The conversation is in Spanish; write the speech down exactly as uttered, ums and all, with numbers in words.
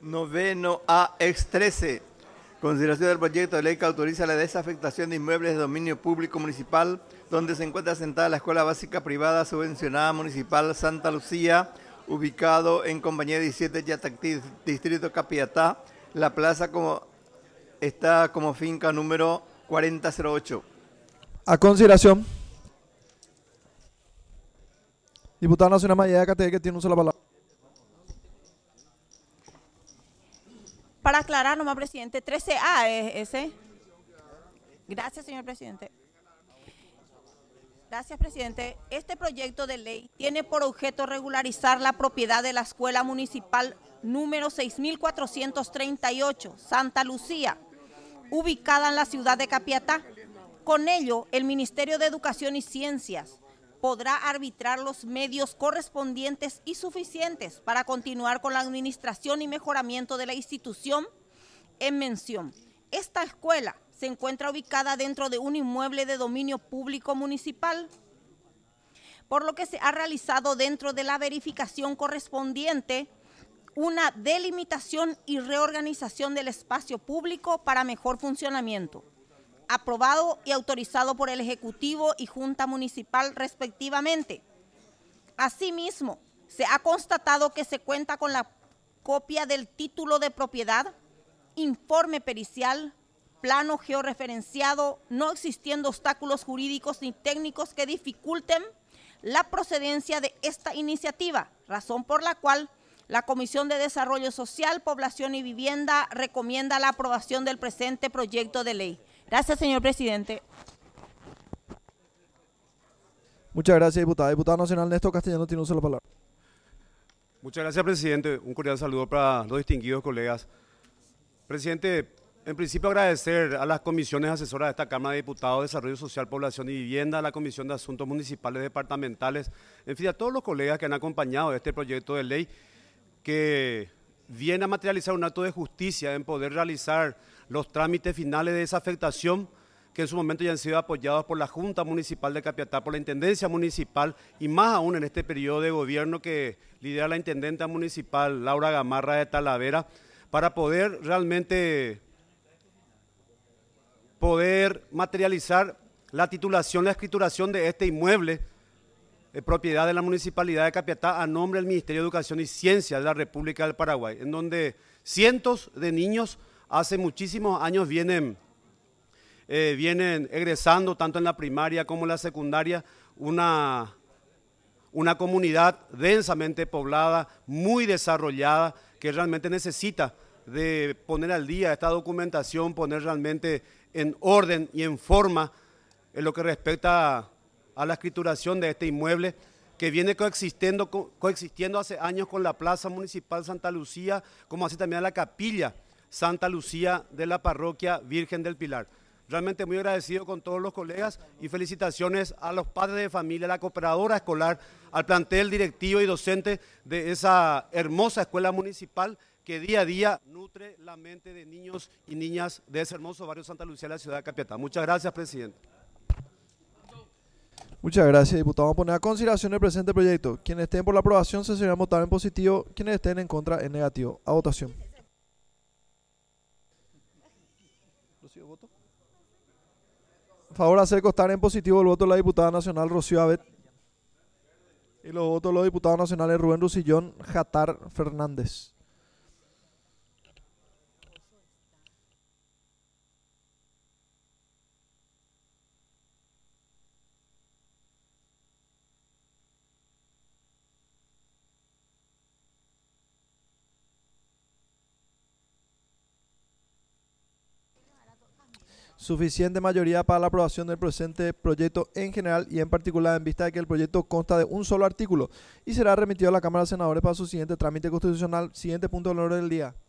Noveno A, ex trece. Consideración del proyecto de ley que autoriza la desafectación de inmuebles de dominio público municipal donde se encuentra asentada la Escuela Básica Privada Subvencionada Municipal Santa Lucía, ubicado en Compañía diecisiete Yatactí, Distrito Capiatá. La plaza como está como finca número cuarenta cero ocho. A consideración. Diputada Nacional Mayeda Catete, que tiene un sola palabra. Para aclarar, nomás, presidente, trece A es ese. Gracias, señor presidente. Gracias, presidente. Este proyecto de ley tiene por objeto regularizar la propiedad de la Escuela Municipal número seis mil cuatrocientos treinta y ocho, Santa Lucía, ubicada en la ciudad de Capiatá. Con ello, el Ministerio de Educación y Ciencias podrá arbitrar los medios correspondientes y suficientes para continuar con la administración y mejoramiento de la institución en mención. Esta escuela se encuentra ubicada dentro de un inmueble de dominio público municipal, por lo que se ha realizado dentro de la verificación correspondiente una delimitación y reorganización del espacio público para mejor funcionamiento, aprobado y autorizado por el Ejecutivo y Junta Municipal respectivamente. Asimismo, se ha constatado que se cuenta con la copia del título de propiedad, informe pericial, plano georreferenciado, no existiendo obstáculos jurídicos ni técnicos que dificulten la procedencia de esta iniciativa, razón por la cual la Comisión de Desarrollo Social, Población y Vivienda recomienda la aprobación del presente proyecto de ley. Gracias, señor presidente. Muchas gracias, diputada. Diputado Nacional Néstor Castellano tiene un solo palabra. Muchas gracias, presidente. Un cordial saludo para los distinguidos colegas. Presidente, en principio agradecer a las comisiones asesoras de esta Cámara de Diputados, Desarrollo Social, Población y Vivienda, a la Comisión de Asuntos Municipales Departamentales, en fin, a todos los colegas que han acompañado este proyecto de ley que viene a materializar un acto de justicia en poder realizar los trámites finales de desafectación que en su momento ya han sido apoyados por la Junta Municipal de Capiatá, por la Intendencia Municipal y más aún en este periodo de gobierno que lidera la Intendenta Municipal Laura Gamarra de Talavera, para poder realmente poder materializar la titulación, la escrituración de este inmueble, eh, propiedad de la Municipalidad de Capiatá a nombre del Ministerio de Educación y Ciencia de la República del Paraguay, en donde cientos de niños hace muchísimos años vienen, eh, vienen egresando, tanto en la primaria como en la secundaria, una, una comunidad densamente poblada, muy desarrollada, que realmente necesita de poner al día esta documentación, poner realmente en orden y en forma en lo que respecta a, a la escrituración de este inmueble, que viene coexistiendo, co, coexistiendo hace años con la Plaza Municipal Santa Lucía, como así también la Capilla Santa Lucía de la Parroquia Virgen del Pilar. Realmente muy agradecido con todos los colegas y felicitaciones a los padres de familia, a la cooperadora escolar, al plantel directivo y docente de esa hermosa escuela municipal que día a día nutre la mente de niños y niñas de ese hermoso barrio Santa Lucía de la ciudad de Capiatá. Muchas gracias, presidente. Muchas gracias, diputado. Vamos a poner a consideración el presente proyecto. Quienes estén por la aprobación se serán votar en positivo, quienes estén en contra en negativo. A votación. Favor hacer constar en positivo el voto de la diputada nacional Rocío Abet y los votos de los diputados nacionales Rubén Rusillón, Jatar Fernández. Suficiente mayoría para la aprobación del presente proyecto en general y en particular en vista de que el proyecto consta de un solo artículo y será remitido a la Cámara de Senadores para su siguiente trámite constitucional. Siguiente punto del orden del día.